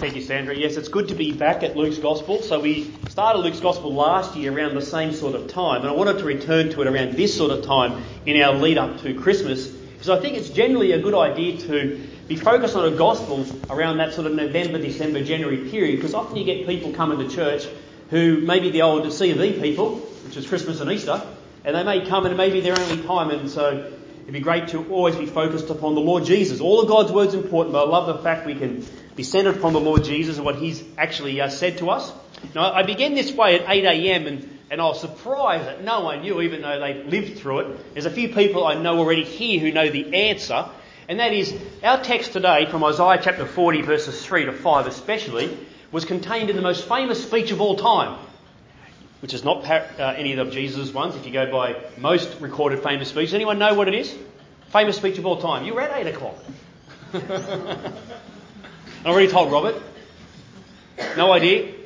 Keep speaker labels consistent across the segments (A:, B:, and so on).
A: Thank you, Sandra. Yes, it's good to be back at Luke's Gospel. So we started Luke's Gospel last year around the same sort of time, and I wanted to return to it around this sort of time in our lead up to Christmas, because I think it's generally a good idea to be focused on a Gospel around that sort of November, December, January period, because often you get people coming to church who may be the old C of E people, which is Christmas and Easter, and they may come and it may be their only time, and so it'd be great to always be focused upon the Lord Jesus. All of God's word's important, but I love the fact we can be centred upon the Lord Jesus and what He's actually said to us. Now, I began this way at 8 a.m. and I was surprised that no one knew, even though they lived through it. There's a few people I know already here who know the answer, and that is our text today from Isaiah chapter 40 verses 3 to 5 especially was contained in the most famous speech of all time, which is not any of Jesus' ones, if you go by most recorded famous speeches. Anyone know what it is? Famous speech of all time. You were at 8 o'clock. I already told Robert. No idea.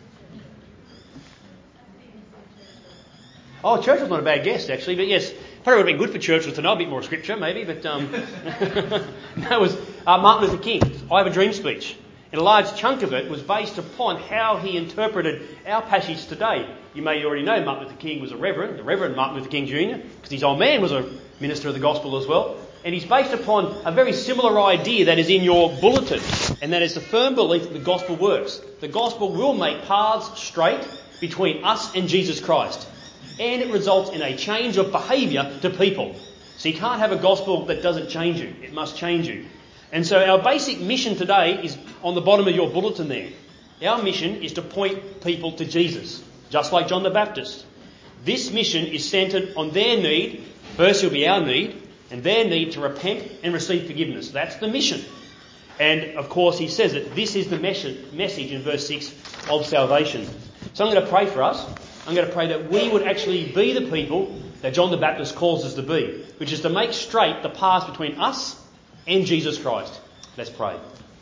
A: Oh, Churchill's not a bad guess, actually, but yes, probably would have been good for Churchill to know a bit more scripture, maybe, but that was Martin Luther King's I Have a Dream speech. And a large chunk of it was based upon how he interpreted our passage today. You may already know Martin Luther King was the Reverend Martin Luther King Jr., because his old man was a minister of the gospel as well. And he's based upon a very similar idea that is in your bulletin, and that is the firm belief that the gospel works. The gospel will make paths straight between us and Jesus Christ. And it results in a change of behaviour to people. So you can't have a gospel that doesn't change you. It must change you. And so our basic mission today is on the bottom of your bulletin there. Our mission is to point people to Jesus, just like John the Baptist. This mission is centred on their need. First will be our need, and their need to repent and receive forgiveness. That's the mission. And of course he says that this is the message in verse 6 of salvation. So I'm going to pray for us. I'm going to pray that we would actually be the people that John the Baptist calls us to be, which is to make straight the path between us and Jesus Christ. Let's pray.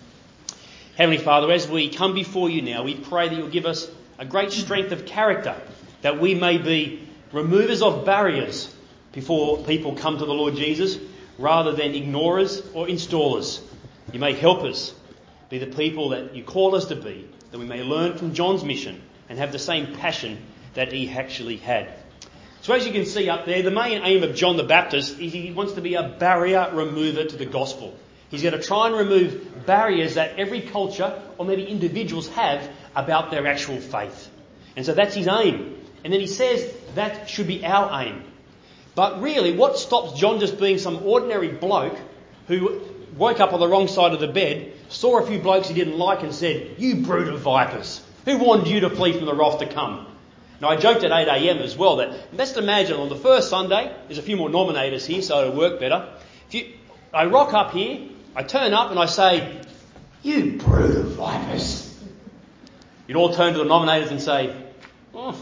A: Heavenly Father, as we come before you now, we pray that you'll give us a great strength of character, that we may be removers of barriers before people come to the Lord Jesus, rather than ignorers or installers. You may help us be the people that you call us to be, that we may learn from John's mission and have the same passion that he actually had. So as you can see up there, the main aim of John the Baptist is he wants to be a barrier remover to the gospel. He's going to try and remove barriers that every culture or maybe individuals have about their actual faith. And so that's his aim. And then he says that should be our aim. But really, what stops John just being some ordinary bloke who woke up on the wrong side of the bed, saw a few blokes he didn't like and said, "You brood of vipers, who warned you to flee from the wrath to come?" Now, I joked at 8 a.m. as well that, let's imagine on the first Sunday, there's a few more nominators here, so it'll work better. I rock up here, I turn up and I say, "You brood of vipers." You'd all turn to the nominators and say, "Oh."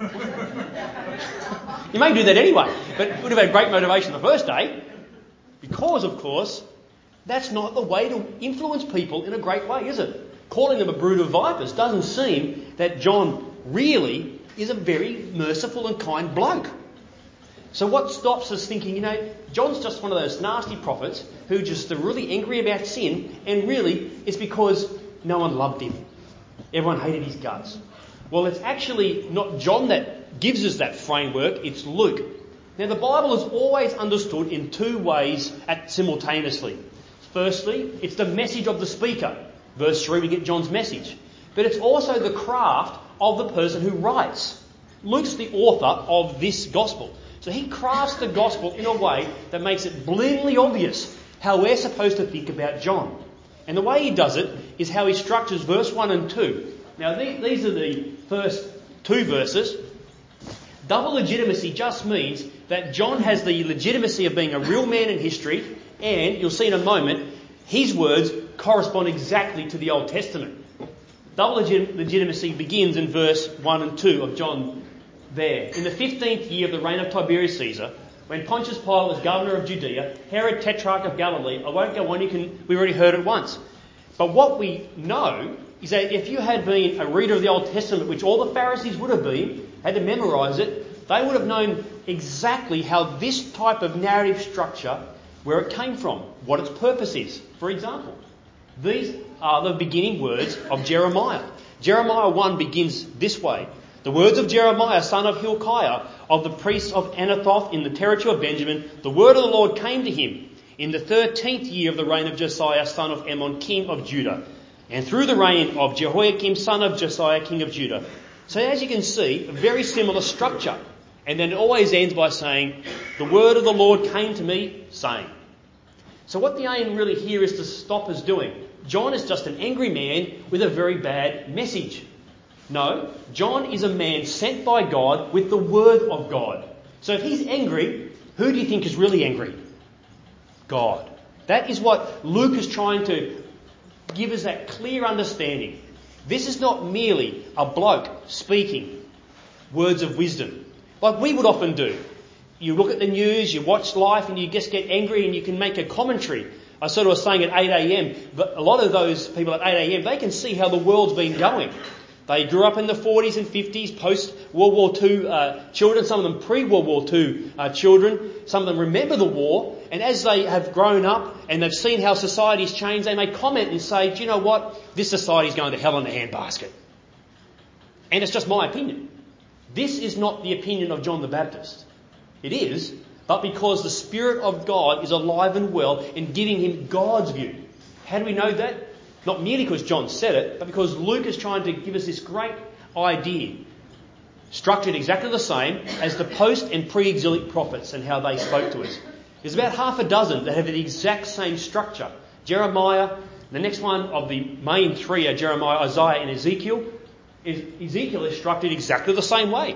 A: You may do that anyway, but it would have had great motivation the first day, because, of course, that's not the way to influence people in a great way, is it? Calling them a brood of vipers doesn't seem that John really is a very merciful and kind bloke. So what stops us thinking, John's just one of those nasty prophets who just are really angry about sin, and really it's because no one loved him. Everyone hated his guts. Well, it's actually not John that gives us that framework, it's Luke. Now, the Bible is always understood in two ways simultaneously. Firstly, it's the message of the speaker. Verse 3, we get John's message. But it's also the craft of the person who writes. Luke's the author of this gospel. So he crafts the gospel in a way that makes it blatantly obvious how we're supposed to think about John. And the way he does it is how he structures verse 1 and 2. Now, these are the first two verses. Double legitimacy just means that John has the legitimacy of being a real man in history, and you'll see in a moment, his words correspond exactly to the Old Testament. Double legitimacy begins in verse 1 and 2 of John there. In the 15th year of the reign of Tiberius Caesar, when Pontius Pilate was governor of Judea, Herod tetrarch of Galilee, I won't go on, we already heard it once. But what we know is that if you had been a reader of the Old Testament, which all the Pharisees would have been, had to memorise it, they would have known exactly how this type of narrative structure, where it came from, what its purpose is. For example, These are the beginning words of Jeremiah. Jeremiah 1 begins this way. The words of Jeremiah, son of Hilkiah, of the priests of Anathoth in the territory of Benjamin, the word of the Lord came to him in the 13th year of the reign of Josiah, son of Ammon, king of Judah, and through the reign of Jehoiakim, son of Josiah, king of Judah. So as you can see, a very similar structure. And then it always ends by saying, the word of the Lord came to me, saying. So what the aim really here is to stop us doing. John is just an angry man with a very bad message. No, John is a man sent by God with the word of God. So if he's angry, who do you think is really angry? God. That is what Luke is trying to give us, that clear understanding. This is not merely a bloke speaking words of wisdom, like we would often do. You look at the news, you watch life, and you just get angry and you can make a commentary. I sort of was saying at 8 a.m, but a lot of those people at 8 a.m, they can see how the world's been going. They grew up in the 40s and 50s, post-World War II children, some of them pre-World War II children. Some of them remember the war, and as they have grown up and they've seen how society's changed, they may comment and say, do you know what? This society's going to hell in a handbasket. And it's just my opinion. This is not the opinion of John the Baptist. It is, but because the Spirit of God is alive and well in giving him God's view. How do we know that? Not merely because John said it, but because Luke is trying to give us this great idea, structured exactly the same as the post and pre-exilic prophets and how they spoke to us. There's about half a dozen that have the exact same structure. Jeremiah, the next one of the main three are Jeremiah, Isaiah and Ezekiel. Ezekiel is structured exactly the same way.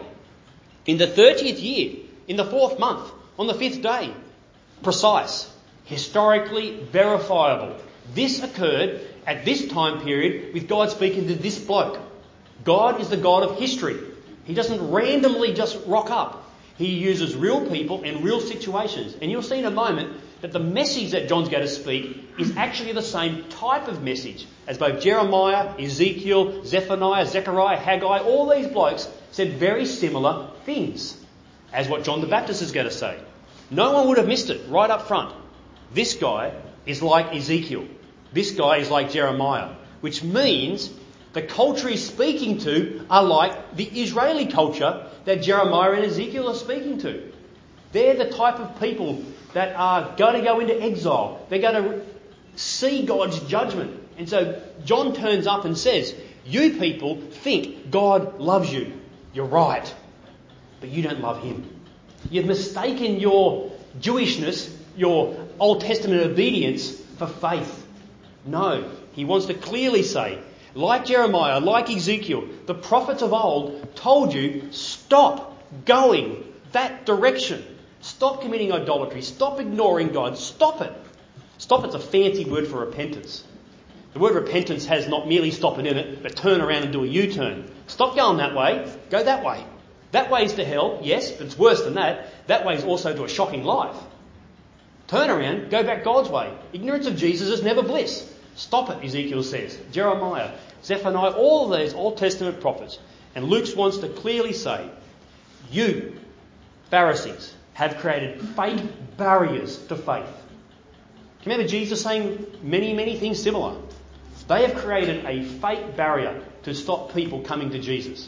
A: In the 30th year, in the 4th month, on the 5th day. Precise, historically verifiable. This occurred at this time period with God speaking to this bloke. God is the God of history. He doesn't randomly just rock up. He uses real people and real situations. And you'll see in a moment that the message that John's going to speak is actually the same type of message as both Jeremiah, Ezekiel, Zephaniah, Zechariah, Haggai. All these blokes said very similar things as what John the Baptist is going to say. No one would have missed it right up front. This guy is like Ezekiel. This guy is like Jeremiah, which means the culture he's speaking to are like the Israeli culture that Jeremiah and Ezekiel are speaking to. They're the type of people that are going to go into exile. They're going to see God's judgment. And so John turns up and says, you people think God loves you. You're right. But you don't love him. You've mistaken your Jewishness, your Old Testament obedience for faith. No, he wants to clearly say, like Jeremiah, like Ezekiel, the prophets of old told you, stop going that direction. Stop committing idolatry. Stop ignoring God. Stop it. Stop it's a fancy word for repentance. The word repentance has not merely stop it in it, but turn around and do a U-turn. Stop going that way. Go that way. That way's to hell, yes, but it's worse than that. That way's also to a shocking life. Turn around, go back God's way. Ignorance of Jesus is never bliss. Stop it, Ezekiel says. Jeremiah, Zephaniah, all of these Old Testament prophets. And Luke wants to clearly say, you, Pharisees, have created fake barriers to faith. Remember Jesus saying many things similar. They have created a fake barrier to stop people coming to Jesus.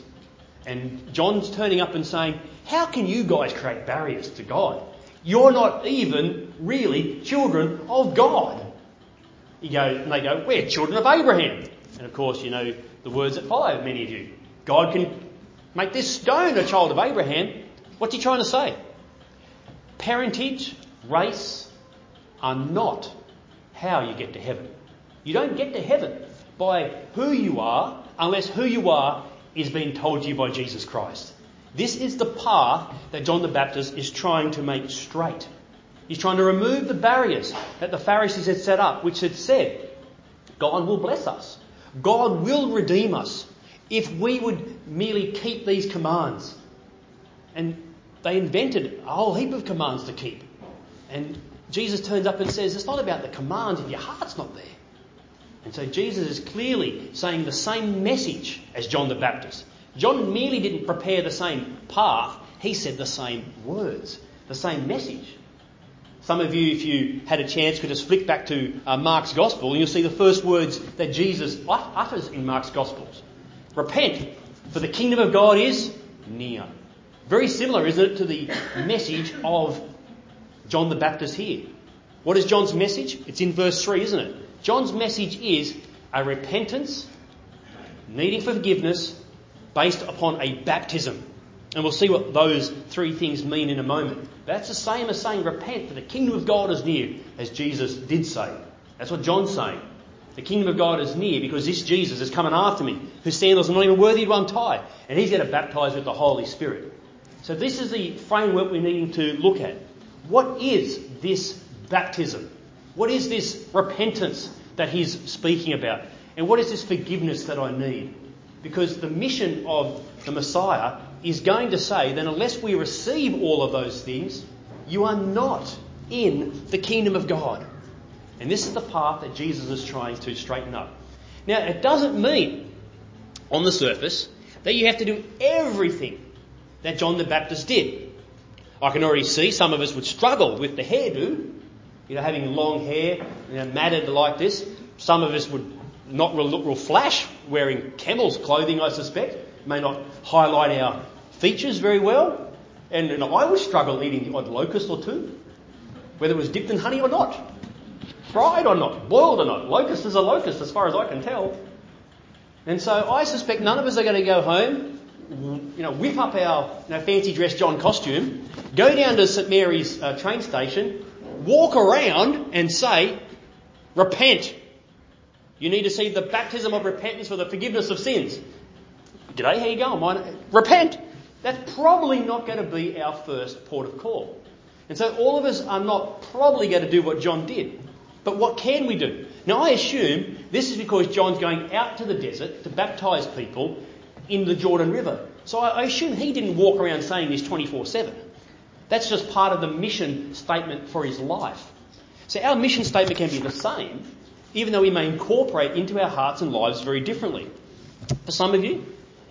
A: And John's turning up and saying, how can you guys create barriers to God? You're not even really children of God. They go, we're children of Abraham. And of course, you know the words that follow, many of you. God can make this stone a child of Abraham. What's he trying to say? Parentage, race are not how you get to heaven. You don't get to heaven by who you are unless who you are is being told to you by Jesus Christ. This is the path that John the Baptist is trying to make straight. He's trying to remove the barriers that the Pharisees had set up, which had said, God will bless us. God will redeem us if we would merely keep these commands. And they invented a whole heap of commands to keep. And Jesus turns up and says, it's not about the commands if your heart's not there. And so Jesus is clearly saying the same message as John the Baptist. John merely didn't prepare the same path. He said the same words, the same message. Some of you, if you had a chance, could just flick back to Mark's Gospel and you'll see the first words that Jesus utters in Mark's Gospels. Repent, for the kingdom of God is near. Very similar, isn't it, to the message of John the Baptist here. What is John's message? It's in verse 3, isn't it? John's message is a repentance, needing forgiveness, based upon a baptism. And we'll see what those three things mean in a moment. That's the same as saying, repent, for the kingdom of God is near, as Jesus did say. That's what John's saying. The kingdom of God is near because this Jesus is coming after me, whose sandals are not even worthy to untie. And he's going to baptise with the Holy Spirit. So this is the framework we're needing to look at. What is this baptism? What is this repentance that he's speaking about? And what is this forgiveness that I need? Because the mission of the Messiah is going to say that unless we receive all of those things, you are not in the kingdom of God. And this is the path that Jesus is trying to straighten up. Now, it doesn't mean, on the surface, that you have to do everything that John the Baptist did. I can already see some of us would struggle with the hairdo, having long hair, matted like this. Some of us would not look real flash, wearing camel's clothing, I suspect. May not highlight our features very well. And I would struggle eating the odd locust or two, whether it was dipped in honey or not, fried or not, boiled or not. Locust is a locust as far as I can tell. And so I suspect none of us are going to go home, whip up our fancy dress John costume, go down to St Mary's train station, walk around and say, repent. You need to see the baptism of repentance for the forgiveness of sins. G'day, how you going? Repent. That's probably not going to be our first port of call. And so all of us are not probably going to do what John did. But what can we do? Now I assume this is because John's going out to the desert to baptise people in the Jordan River. So I assume he didn't walk around saying this 24/7. That's just part of the mission statement for his life. So our mission statement can be the same, even though we may incorporate into our hearts and lives very differently. For some of you,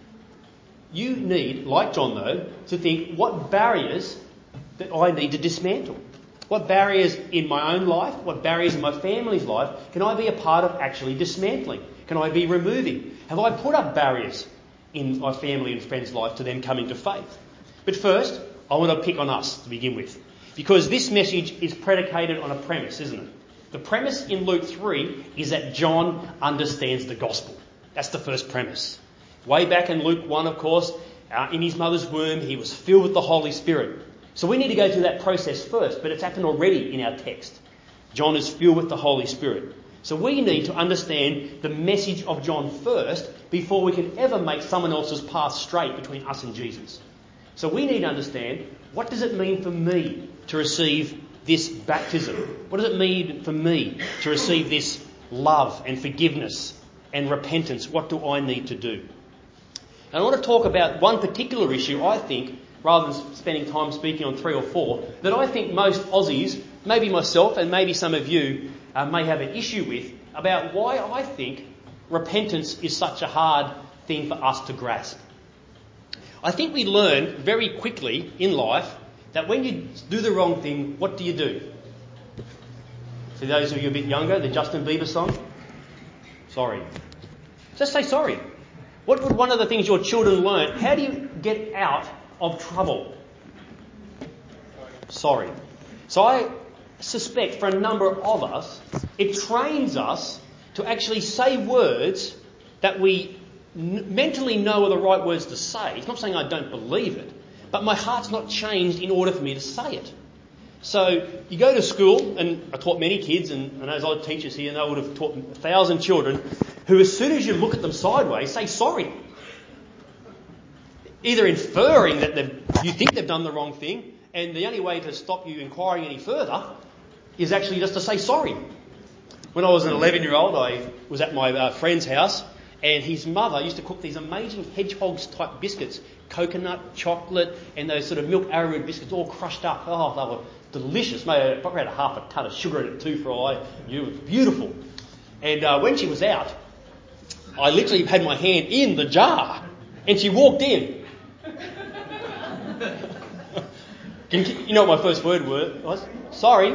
A: you need, like John though, to think what barriers that I need to dismantle. What barriers in my own life, what barriers in my family's life can I be a part of actually dismantling? Can I be removing? Have I put up barriers in my family and friends' life to them coming to faith? But first, I want to pick on us to begin with, because this message is predicated on a premise, isn't it? The premise in Luke 3 is that John understands the gospel. That's the first premise. Way back in Luke 1, of course, in his mother's womb, he was filled with the Holy Spirit. So we need to go through that process first, but it's happened already in our text. John is filled with the Holy Spirit. So we need to understand the message of John first before we can ever make someone else's path straight between us and Jesus. So we need to understand, what does it mean for me to receive this baptism? What does it mean for me to receive this love and forgiveness and repentance? What do I need to do? And I want to talk about one particular issue, I think, rather than spending time speaking on 3 or 4, that I think most Aussies, maybe myself and maybe some of you, may have an issue with, about why I think repentance is such a hard thing for us to grasp. I think we learn very quickly in life that when you do the wrong thing, what do you do? For those of you a bit younger, the Justin Bieber song? Sorry. Just say sorry. What would one of the things your children learn? How do you get out of trouble? Sorry. So I suspect for a number of us, it trains us to actually say words that we mentally know are the right words to say. It's not saying I don't believe it, but my heart's not changed in order for me to say it. So you go to school, and I taught many kids, and I know there's a lot of teachers here, and I would have taught 1,000 children, who as soon as you look at them sideways, say sorry. Either inferring that you think they've done the wrong thing, and the only way to stop you inquiring any further is actually just to say sorry. When I was an 11-year-old, I was at my friend's house, and his mother used to cook these amazing hedgehogs type biscuits, coconut, chocolate, and those sort of milk arrowroot biscuits all crushed up. Oh, they were delicious. Probably had a half a ton of sugar in it too for all I knew. It was beautiful. And when she was out, I literally had my hand in the jar, and she walked in. You know what my first word was? Sorry.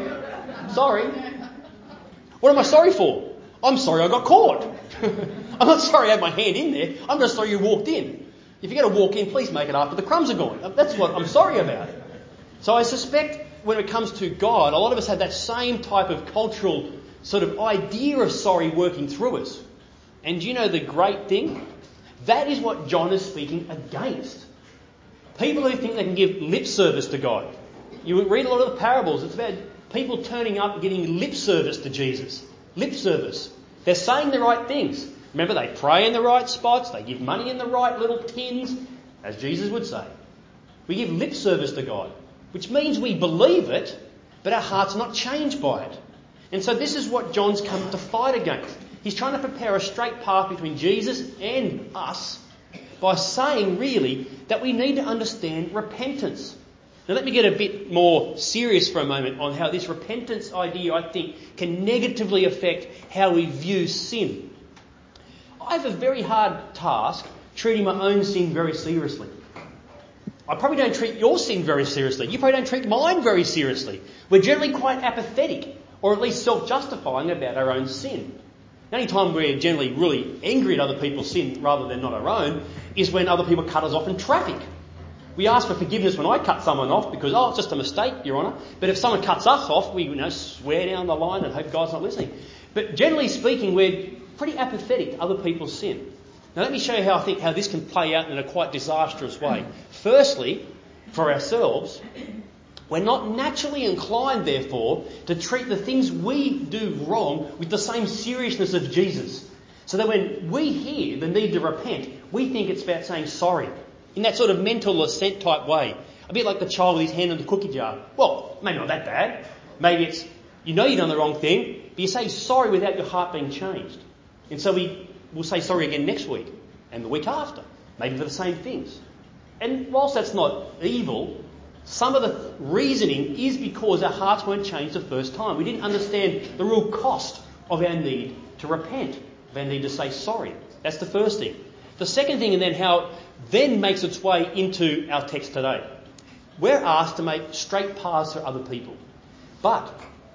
A: What am I sorry for? I'm sorry I got caught. I'm not sorry I had my hand in there. I'm just sorry you walked in. If you're going to walk in, please make it after the crumbs are gone. That's what I'm sorry about. So I suspect when it comes to God, a lot of us have that same type of cultural sort of idea of sorry working through us. And do you know the great thing? That is what John is speaking against. People who think they can give lip service to God. You read a lot of the parables. It's about people turning up and giving lip service to Jesus. Lip service. They're saying the right things. Remember, they pray in the right spots. They give money in the right little tins, as Jesus would say. We give lip service to God, which means we believe it, but our heart's not changed by it. And so this is what John's come to fight against. He's trying to prepare a straight path between Jesus and us by saying, really, that we need to understand repentance. Now let me get a bit more serious for a moment on how this repentance idea, I think, can negatively affect how we view sin. I have a very hard task treating my own sin very seriously. I probably don't treat your sin very seriously. You probably don't treat mine very seriously. We're generally quite apathetic, or at least self-justifying about our own sin. The only time we're generally really angry at other people's sin rather than not our own is when other people cut us off in traffic. We ask for forgiveness when I cut someone off because, it's just a mistake, Your Honour. But if someone cuts us off, we swear down the line and hope God's not listening. But generally speaking, we're pretty apathetic to other people's sin. Now let me show you how this can play out in a quite disastrous way. Firstly, for ourselves, we're not naturally inclined, therefore, to treat the things we do wrong with the same seriousness of Jesus. So that when we hear the need to repent, we think it's about saying sorry. In that sort of mental assent type way. A bit like the child with his hand in the cookie jar. Well, maybe not that bad. Maybe it's, you've done the wrong thing, but you say sorry without your heart being changed. And so we'll say sorry again next week and the week after. Maybe for the same things. And whilst that's not evil, some of the reasoning is because our hearts weren't changed the first time. We didn't understand the real cost of our need to repent, of our need to say sorry. That's the first thing. The second thing, and then how it then makes its way into our text today. We're asked to make straight paths for other people. But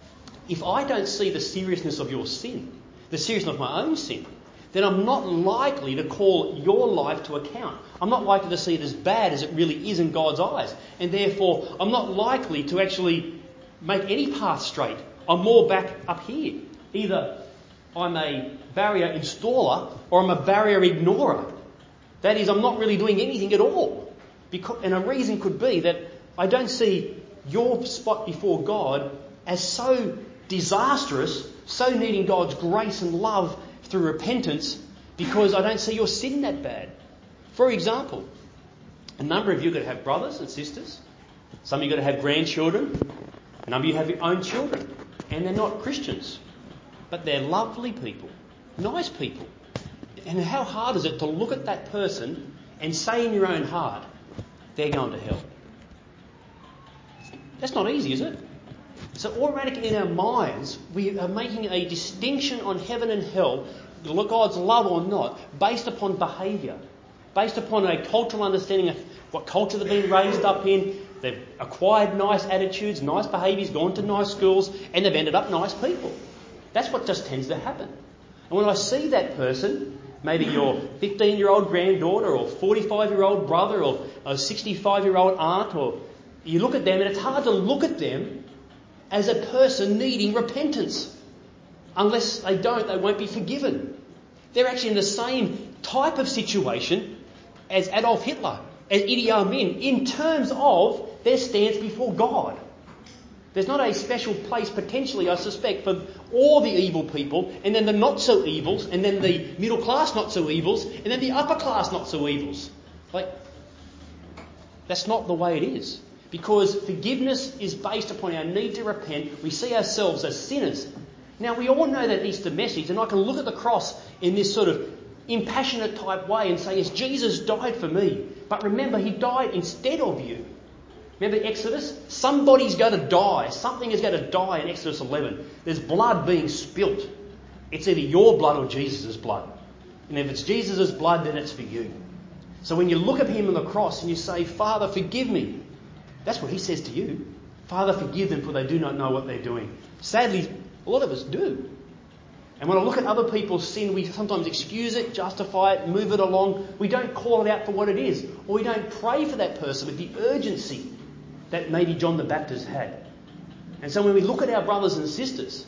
A: if I don't see the seriousness of your sin, the seriousness of my own sin, then I'm not likely to call your life to account. I'm not likely to see it as bad as it really is in God's eyes. And therefore, I'm not likely to actually make any path straight. I'm more back up here. Either I'm a barrier installer or I'm a barrier ignorer. That is, I'm not really doing anything at all. And a reason could be that I don't see your spot before God as so disastrous, so needing God's grace and love through repentance, because I don't see your sin that bad. For example, a number of you are going to have brothers and sisters. Some of you are going to have grandchildren. A number of you have your own children. And they're not Christians. But they're lovely people. Nice people. And how hard is it to look at that person and say in your own heart, they're going to hell? That's not easy, is it? So automatically in our minds, we are making a distinction on heaven and hell, God's love or not, based upon behaviour, based upon a cultural understanding of what culture they've been raised up in. They've acquired nice attitudes, nice behaviours, gone to nice schools, and they've ended up nice people. That's what just tends to happen. And when I see that person, maybe your 15-year-old granddaughter or 45-year-old brother or a 65-year-old aunt, or you look at them and it's hard to look at them as a person needing repentance. Unless they don't, they won't be forgiven. They're actually in the same type of situation as Adolf Hitler, as Idi Amin, in terms of their stance before God. There's not a special place, potentially, I suspect, for all the evil people, and then the not-so-evils, and then the middle-class not-so-evils, and then the upper-class not-so-evils. That's not the way it is. Because forgiveness is based upon our need to repent. We see ourselves as sinners. Now, we all know that Easter message, and I can look at the cross in this sort of impassionate type way and say, yes, Jesus died for me. But remember, he died instead of you. Remember Exodus? Somebody's going to die. Something is going to die in Exodus 11. There's blood being spilt. It's either your blood or Jesus' blood. And if it's Jesus' blood, then it's for you. So when you look at him on the cross and you say, Father, forgive me, that's what he says to you. Father, forgive them for they do not know what they're doing. Sadly, a lot of us do. And when I look at other people's sin, we sometimes excuse it, justify it, move it along. We don't call it out for what it is. Or we don't pray for that person with the urgency that maybe John the Baptist had. And so when we look at our brothers and sisters,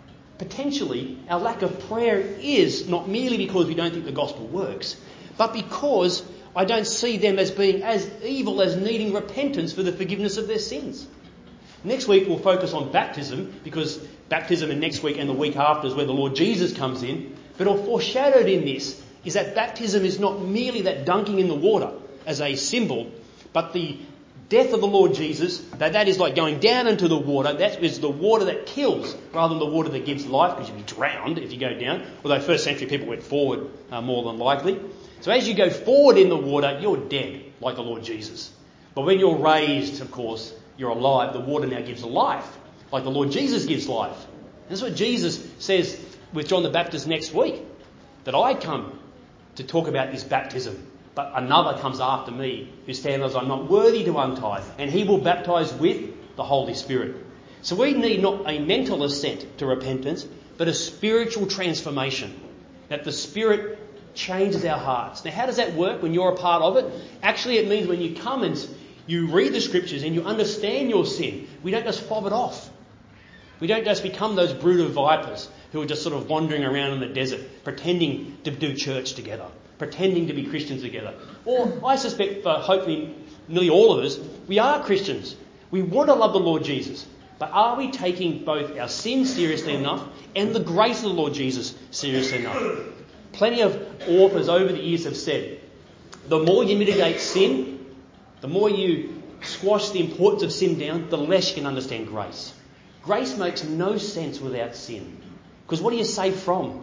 A: potentially our lack of prayer is not merely because we don't think the gospel works, but because I don't see them as being as evil as needing repentance for the forgiveness of their sins. Next week we'll focus on baptism, because baptism and next week and the week after is where the Lord Jesus comes in. But all foreshadowed in this is that baptism is not merely that dunking in the water as a symbol, but the death of the Lord Jesus, that is like going down into the water. That is the water that kills rather than the water that gives life, because you'll be drowned if you go down. Although first century people went forward more than likely. So as you go forward in the water, you're dead like the Lord Jesus. But when you're raised, of course, you're alive. The water now gives life, like the Lord Jesus gives life. And that's what Jesus says with John the Baptist next week, that I come to talk about this baptism, but another comes after me, whose sandals I'm not worthy to untie, and he will baptise with the Holy Spirit. So we need not a mental assent to repentance, but a spiritual transformation, that the Spirit changes our hearts. Now, how does that work when you're a part of it? Actually, it means when you come and you read the Scriptures and you understand your sin, we don't just fob it off. We don't just become those brood of vipers who are just sort of wandering around in the desert, pretending to do church together, pretending to be Christians together. Or I suspect for hopefully nearly all of us, we are Christians. We want to love the Lord Jesus. But are we taking both our sin seriously enough and the grace of the Lord Jesus seriously enough? Plenty of authors over the years have said, the more you mitigate sin, the more you squash the importance of sin down, the less you can understand grace. Grace makes no sense without sin. Because what are you saved from?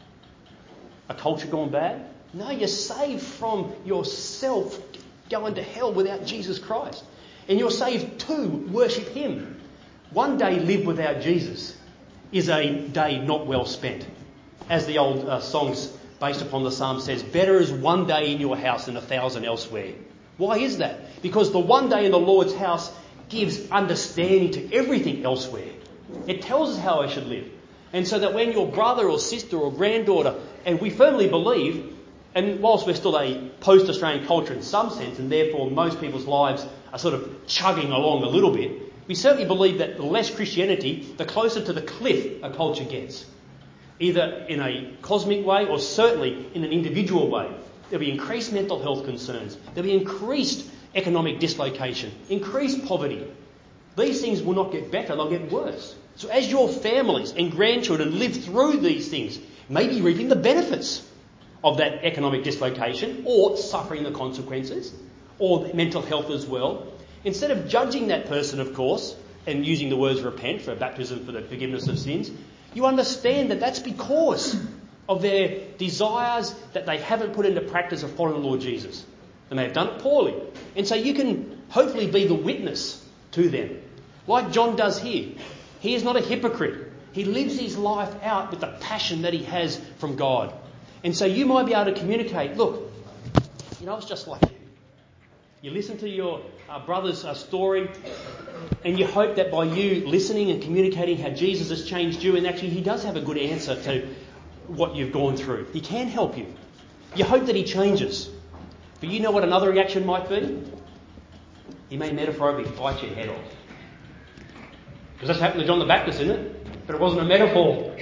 A: A culture gone bad? No, you're saved from yourself going to hell without Jesus Christ. And you're saved to worship Him. One day lived without Jesus is a day not well spent. As the old songs based upon the psalm says, better is one day in your house than 1,000 elsewhere. Why is that? Because the one day in the Lord's house gives understanding to everything elsewhere. It tells us how I should live. And so that when your brother or sister or granddaughter, and we firmly believe, and whilst we're still a post-Australian culture in some sense, and therefore most people's lives are sort of chugging along a little bit, we certainly believe that the less Christianity, the closer to the cliff a culture gets. Either in a cosmic way or certainly in an individual way. There'll be increased mental health concerns. There'll be increased economic dislocation, increased poverty. These things will not get better, they'll get worse. So as your families and grandchildren live through these things, maybe reaping the benefits of that economic dislocation or suffering the consequences, or mental health as well, instead of judging that person, of course, and using the words repent for baptism for the forgiveness of sins, you understand that that's because of their desires that they haven't put into practice of following the Lord Jesus. And they have done it poorly. And so you can hopefully be the witness to them. Like John does here. He is not a hypocrite. He lives his life out with the passion that he has from God. And so you might be able to communicate, look, it's just like you. You listen to your brother's story, and you hope that by you listening and communicating how Jesus has changed you, and actually he does have a good answer to what you've gone through. He can help you. You hope that he changes. But you know what another reaction might be? He may metaphorically bite your head off. Because that's happened to John the Baptist, isn't it? But it wasn't a metaphor.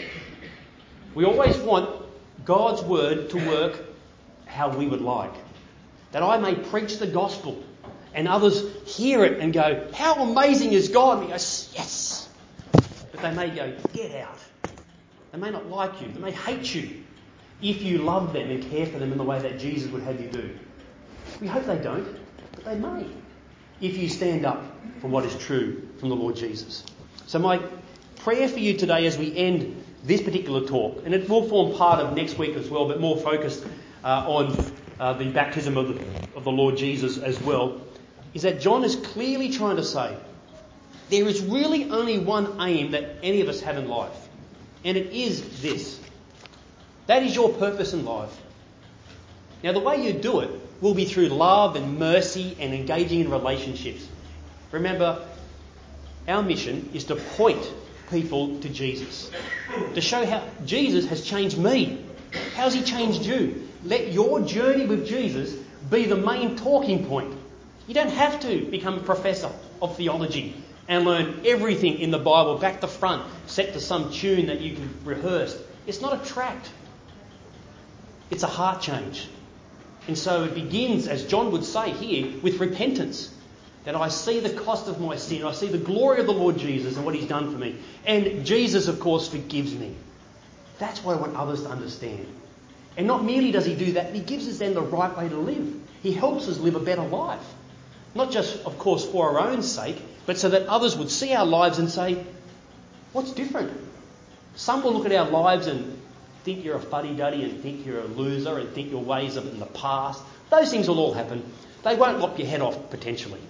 A: We always want God's word to work how we would like. That I may preach the gospel and others hear it and go, how amazing is God? And we go, yes. But they may go, get out. They may not like you. They may hate you if you love them and care for them in the way that Jesus would have you do. We hope they don't, but they may if you stand up for what is true from the Lord Jesus. So my prayer for you today as we end this particular talk, and it will form part of next week as well, but more focused on the baptism of the Lord Jesus as well, is that John is clearly trying to say there is really only one aim that any of us have in life. And it is this. That is your purpose in life. Now, the way you do it will be through love and mercy and engaging in relationships. Remember, our mission is to point people to Jesus. To show how Jesus has changed me. How's he changed you? Let your journey with Jesus be the main talking point. You don't have to become a professor of theology and learn everything in the Bible back to front, set to some tune that you can rehearse. It's not a tract. It's a heart change. And so it begins, as John would say here, with repentance. That I see the cost of my sin. I see the glory of the Lord Jesus and what he's done for me. And Jesus, of course, forgives me. That's what I want others to understand. And not merely does he do that, he gives us then the right way to live. He helps us live a better life. Not just, of course, for our own sake, but so that others would see our lives and say, what's different? Some will look at our lives and think you're a fuddy-duddy and think you're a loser and think your ways are in the past. Those things will all happen. They won't lop your head off, potentially.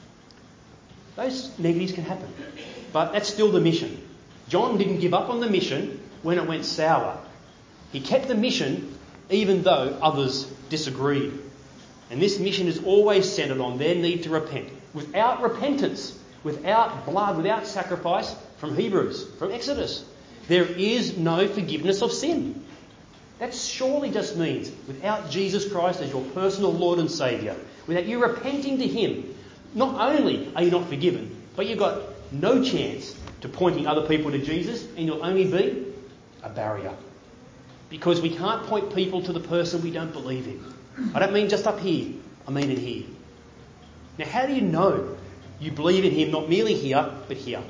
A: Those negatives can happen. But that's still the mission. John didn't give up on the mission when it went sour. He kept the mission even though others disagreed. And this mission is always centred on their need to repent. Without repentance, without blood, without sacrifice, from Hebrews, from Exodus, there is no forgiveness of sin. That surely just means without Jesus Christ as your personal Lord and Saviour, without you repenting to him, not only are you not forgiven, but you've got no chance to pointing other people to Jesus, and you'll only be a barrier. Because we can't point people to the person we don't believe in. I don't mean just up here, I mean in here. Now, how do you know you believe in him, not merely here, but here?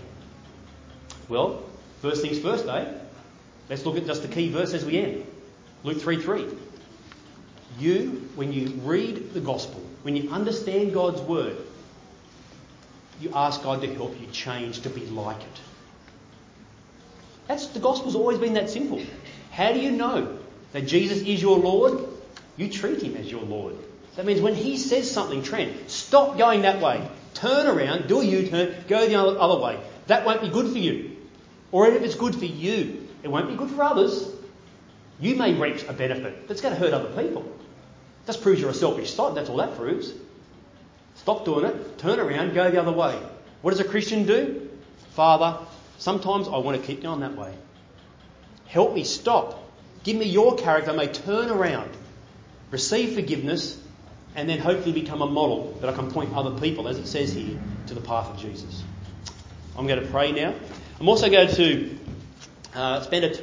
A: Well, first things first, let's look at just the key verse as we end. Luke 3:3. When you read the gospel, when you understand God's word, you ask God to help you change to be like it. The gospel's always been that simple. How do you know that Jesus is your Lord? You treat him as your Lord. That means when he says something, Trent, stop going that way. Turn around, do a U-turn, go the other way. That won't be good for you. Or if it's good for you, it won't be good for others. You may reap a benefit that's going to hurt other people. Just proves you're a selfish sod, that's all that proves. Stop doing it, turn around, go the other way. What does a Christian do? Father, sometimes I want to keep going that way. Help me stop. Give me your character, I may turn around, receive forgiveness, and then hopefully become a model that I can point other people, as it says here, to the path of Jesus. I'm going to pray now. I'm also going to spend